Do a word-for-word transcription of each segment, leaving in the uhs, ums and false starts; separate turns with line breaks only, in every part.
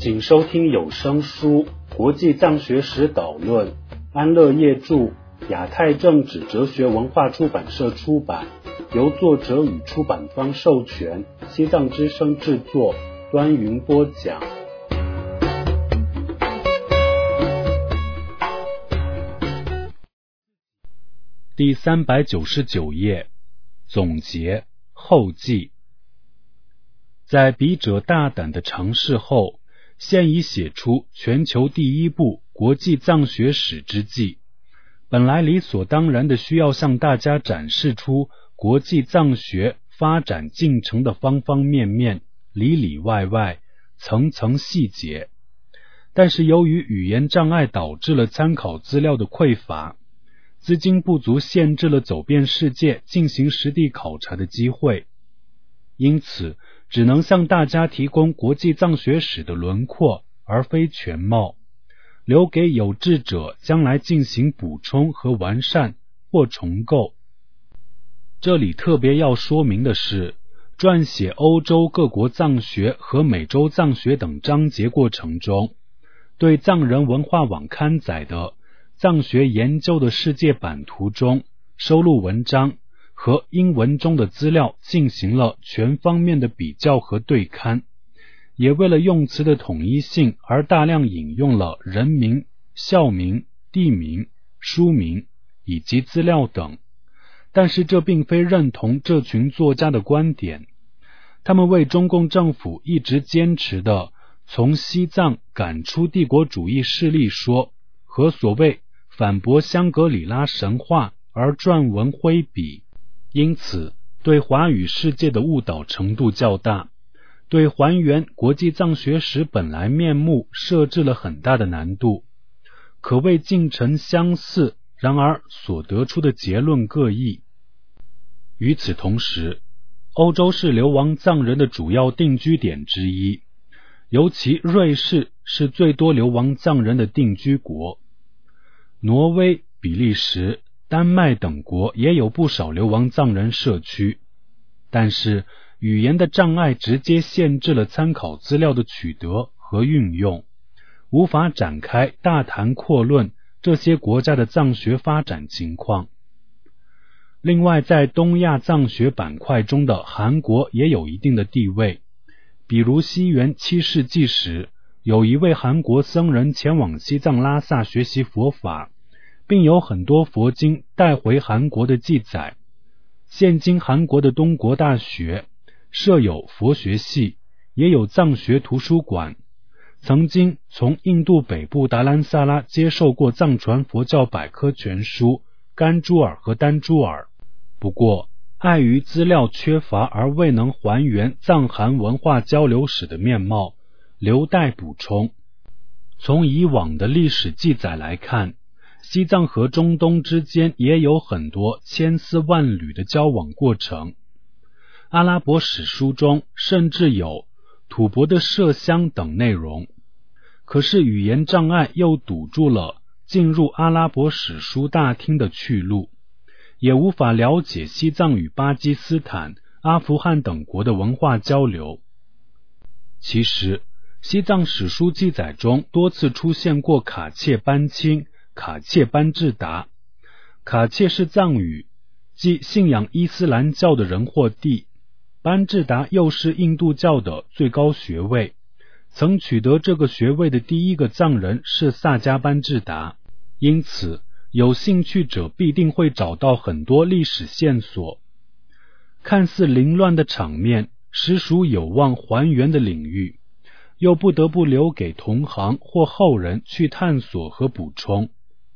请收听有声书《国际藏学史导论》，安乐业著，亚太政治哲学文化出版社出版，由作者与出版方授权，西藏之声制作，端云播讲。第三百九十九页，总结后记。在笔者大胆的尝试后，现已写出全球第一部国际藏学史之记。本来理所当然的需要向大家展示出国际藏学发展进程的方方面面、里里外外、层层细节。但是由于语言障碍导致了参考资料的匮乏，资金不足限制了走遍世界进行实地考察的机会，因此只能向大家提供国际藏学史的轮廓，而非全貌，留给有志者将来进行补充和完善或重构。这里特别要说明的是，撰写欧洲各国藏学和美洲藏学等章节过程中，对藏人文化网刊载的藏学研究的世界版图中收录文章和英文中的资料进行了全方面的比较和对刊，也为了用词的统一性而大量引用了人名、校名、地名、书名以及资料等。但是这并非认同这群作家的观点，他们为中共政府一直坚持的从西藏赶出帝国主义势力说和所谓反驳香格里拉神话而撰文挥笔，因此对华语世界的误导程度较大，对还原国际藏学史本来面目设置了很大的难度，可谓进程相似，然而所得出的结论各异。与此同时，欧洲是流亡藏人的主要定居点之一，尤其瑞士是最多流亡藏人的定居国。挪威、比利时、丹麦等国也有不少流亡藏人社区，但是语言的障碍直接限制了参考资料的取得和运用，无法展开大谈阔论这些国家的藏学发展情况。另外，在东亚藏学板块中的韩国也有一定的地位，比如西元七世纪时，有一位韩国僧人前往西藏拉萨学习佛法，并有很多佛经带回韩国的记载。现今韩国的东国大学设有佛学系，也有藏学图书馆，曾经从印度北部达兰萨拉接受过藏传佛教百科全书、甘珠尔和丹珠尔。不过碍于资料缺乏而未能还原藏韩文化交流史的面貌，留待补充。从以往的历史记载来看，西藏和中东之间也有很多千丝万缕的交往过程。阿拉伯史书中甚至有吐蕃的麝香等内容，可是语言障碍又堵住了进入阿拉伯史书大厅的去路，也无法了解西藏与巴基斯坦、阿富汗等国的文化交流。其实西藏史书记载中多次出现过卡切班钦、卡切班智达。卡切是藏语，即信仰伊斯兰教的人或地，班智达又是印度教的最高学位。曾取得这个学位的第一个藏人是萨迦班智达，因此有兴趣者必定会找到很多历史线索。看似凌乱的场面，实属有望还原的领域，又不得不留给同行或后人去探索和补充。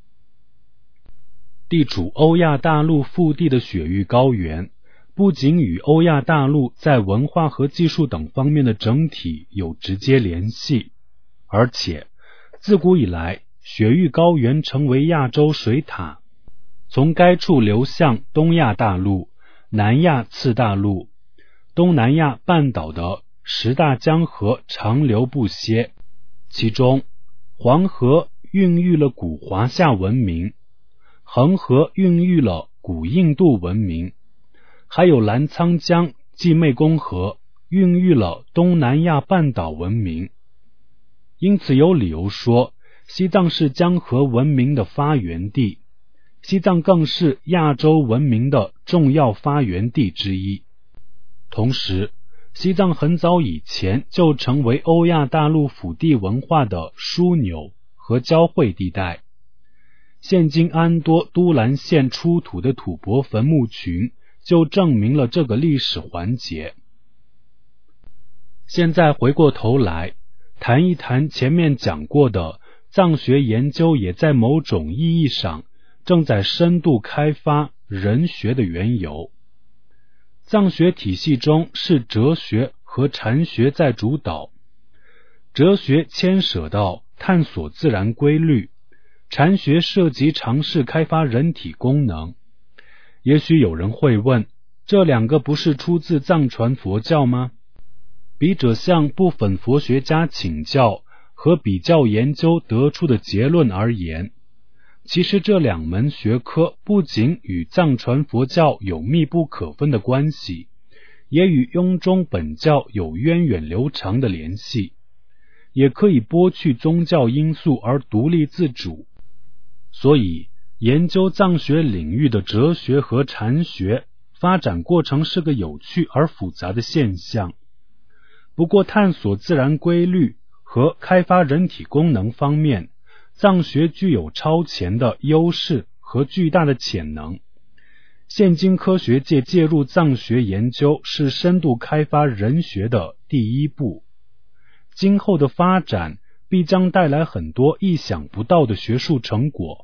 地处欧亚大陆腹地的雪域高原，不仅与欧亚大陆在文化和技术等方面的整体有直接联系，而且自古以来，雪域高原成为亚洲水塔，从该处流向东亚大陆、南亚次大陆、东南亚半岛的十大江河长流不歇，其中黄河孕育了古华夏文明，恒河孕育了古印度文明，还有澜沧江即湄公河孕育了东南亚半岛文明。 因此有理由说，西藏是江河文明的发源地，西藏更是亚洲文明的重要发源地之一。同时，西藏很早以前就成为欧亚大陆腹地文化的枢纽和交汇地带。现今安多都兰县出土的吐蕃坟墓群就证明了这个历史环节。现在回过头来谈一谈前面讲过的藏学研究也在某种意义上正在深度开发人学的缘由。藏学体系中是哲学和禅学在主导，哲学牵涉到探索自然规律，禅学涉及尝试开发人体功能。也许有人会问，这两个不是出自藏传佛教吗？笔者向部分佛学家请教和比较研究得出的结论而言，其实这两门学科不仅与藏传佛教有密不可分的关系，也与雍中本教有源远流长的联系，也可以剥去宗教因素而独立自主。所以研究藏学领域的哲学和禅学发展过程是个有趣而复杂的现象。不过探索自然规律和开发人体功能方面，藏学具有超前的优势和巨大的潜能。现今科学界介入藏学研究是深度开发人学的第一步，今后的发展必将带来很多意想不到的学术成果。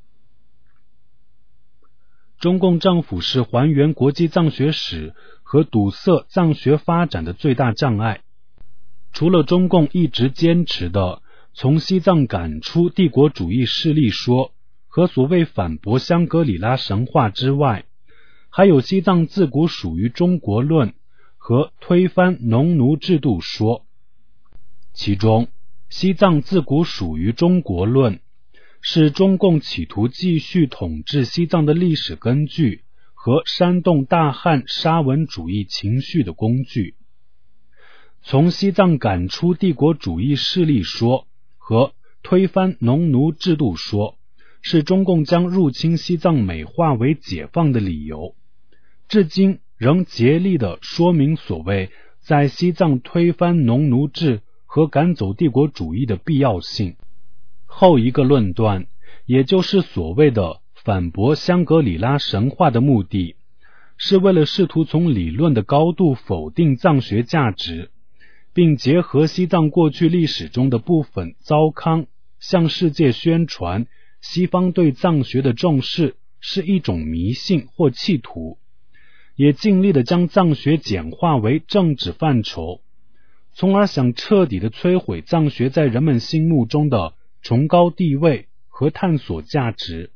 中共政府是还原国际藏学史和堵塞藏学发展的最大障碍。除了中共一直坚持的从西藏赶出帝国主义势力说和所谓反驳香格里拉神话之外，还有西藏自古属于中国论和推翻农奴制度说。其中西藏自古属于中国论是中共企图继续统治西藏的历史根据和煽动大汉沙文主义情绪的工具。从西藏赶出帝国主义势力说和推翻农奴制度说是中共将入侵西藏美化为解放的理由，至今仍竭力地说明所谓在西藏推翻农奴制和赶走帝国主义的必要性。后一个论断，也就是所谓的反驳香格里拉神话的目的，是为了试图从理论的高度否定藏学价值，并结合西藏过去历史中的部分糟糠，向世界宣传西方对藏学的重视是一种迷信或企图，也尽力地将藏学简化为政治范畴，从而想彻底地摧毁藏学在人们心目中的崇高地位和探索价值。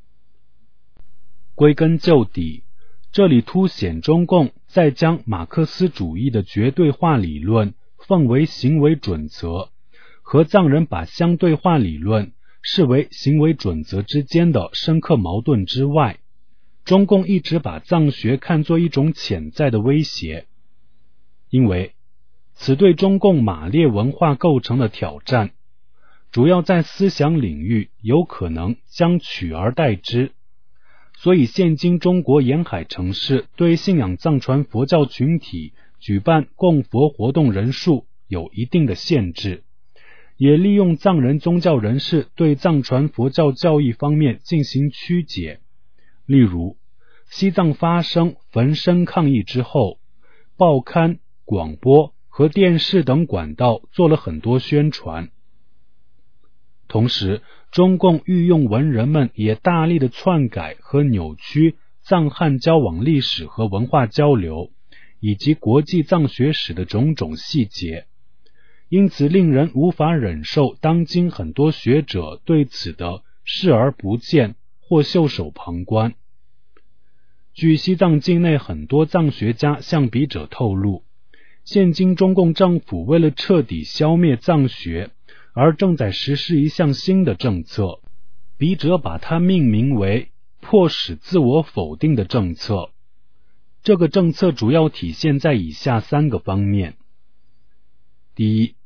归根究底，这里凸显中共在将马克思主义的绝对化理论奉为行为准则，和藏人把相对化理论视为行为准则之间的深刻矛盾之外，中共一直把藏学看作一种潜在的威胁，因为此对中共马列文化构成的挑战，主要在思想领域有可能将取而代之。所以现今中国沿海城市对信仰藏传佛教群体举办供佛活动人数有一定的限制，也利用藏人宗教人士对藏传佛教教义方面进行曲解。例如，西藏发生焚身抗议之后，报刊、广播和电视等管道做了很多宣传。同时，中共御用文人们也大力的篡改和扭曲藏汉交往历史和文化交流，以及国际藏学史的种种细节，因此令人无法忍受当今很多学者对此的视而不见或袖手旁观。据西藏境内很多藏学家向笔者透露，现今中共政府为了彻底消灭藏学而正在实施一项新的政策，笔者把它命名为迫使自我否定的政策。这个政策主要体现在以下三个方面。第一，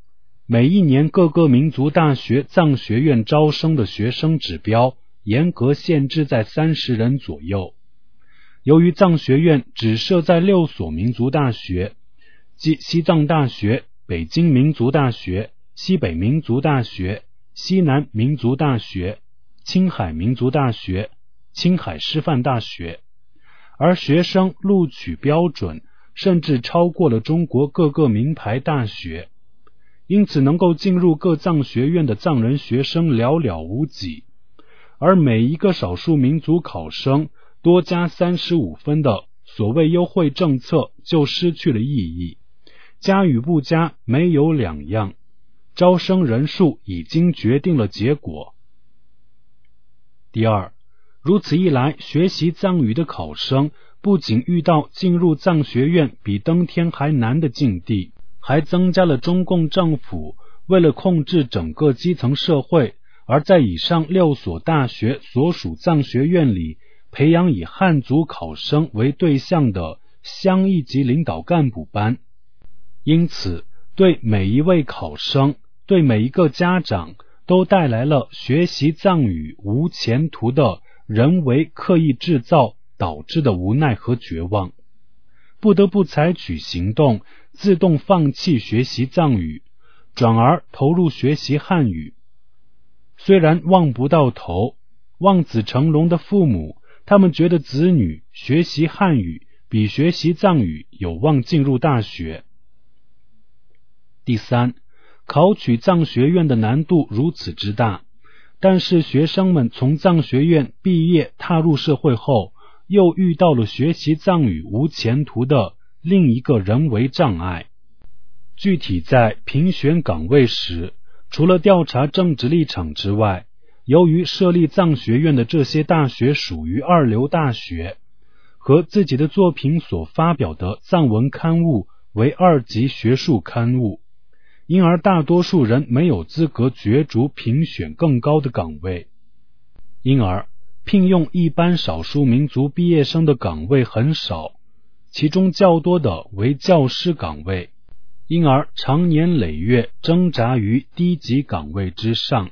每一年各个民族大学藏学院招生的学生指标严格限制在三十人左右。由于藏学院只设在六所民族大学，即西藏大学、北京民族大学、西北民族大学、西南民族大学、青海民族大学、青海师范大学，而学生录取标准甚至超过了中国各个名牌大学，因此能够进入各藏学院的藏人学生寥寥无几，而每一个少数民族考生多加三十五分的所谓优惠政策就失去了意义，加与不加没有两样，招生人数已经决定了结果。第二，如此一来，学习藏语的考生不仅遇到进入藏学院比登天还难的境地，还增加了中共政府为了控制整个基层社会，而在以上六所大学所属藏学院里培养以汉族考生为对象的乡一级领导干部班。因此，对每一位考生，对每一个家长都带来了学习藏语无前途的人为刻意制造导致的无奈和绝望，不得不采取行动，自动放弃学习藏语，转而投入学习汉语。虽然望不到头，望子成龙的父母，他们觉得子女学习汉语比学习藏语有望进入大学。第三，考取藏学院的难度如此之大，但是学生们从藏学院毕业踏入社会后，又遇到了学习藏语无前途的另一个人为障碍。具体在评选岗位时，除了调查政治立场之外，由于设立藏学院的这些大学属于二流大学，和自己的作品所发表的藏文刊物为二级学术刊物，因而大多数人没有资格角逐评选更高的岗位，因而聘用一般少数民族毕业生的岗位很少，其中较多的为教师岗位，因而长年累月挣扎于低级岗位之上。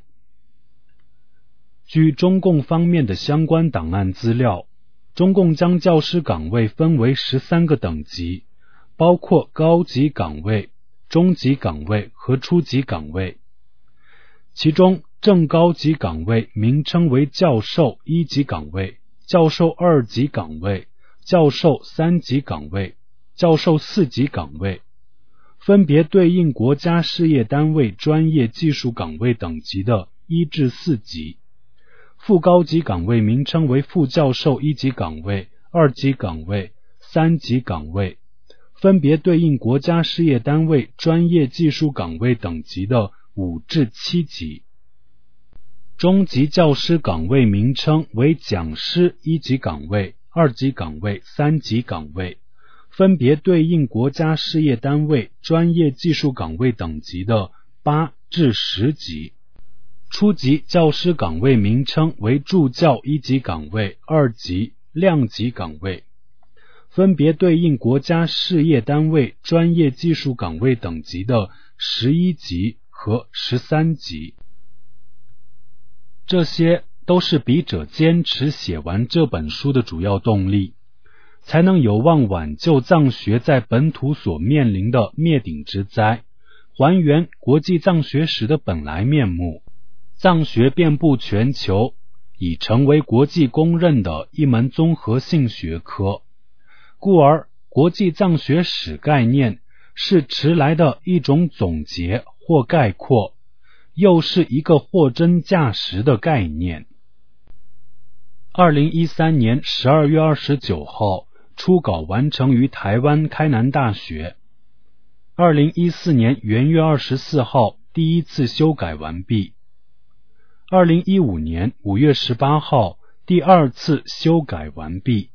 据中共方面的相关档案资料，中共将教师岗位分为十三个等级，包括高级岗位、中级岗位和初级岗位。其中正高级岗位名称为教授一级岗位、教授二级岗位、教授三级岗位、教授四级岗位，分别对应国家事业单位专业技术岗位等级的一至四级。副高级岗位名称为副教授一级岗位、二级岗位、三级岗位，分别对应国家事业单位专业技术岗位等级的五至七级。中级教师岗位名称为讲师一级岗位、二级岗位、三级岗位，分别对应国家事业单位专业技术岗位等级的八至十级。初级教师岗位名称为助教一级岗位、二级、量级岗位，分别对应国家事业单位专业技术岗位等级的十一级和十三级。这些都是笔者坚持写完这本书的主要动力，才能有望挽救藏学在本土所面临的灭顶之灾，还原国际藏学史的本来面目。藏学遍布全球，已成为国际公认的一门综合性学科，故而国际藏学史概念是迟来的一种总结或概括，又是一个货真价实的概念。二零一三年十二月二十九号初稿完成于台湾开南大学，二零一四年元月二十四号第一次修改完毕，二零一五年五月十八号第二次修改完毕。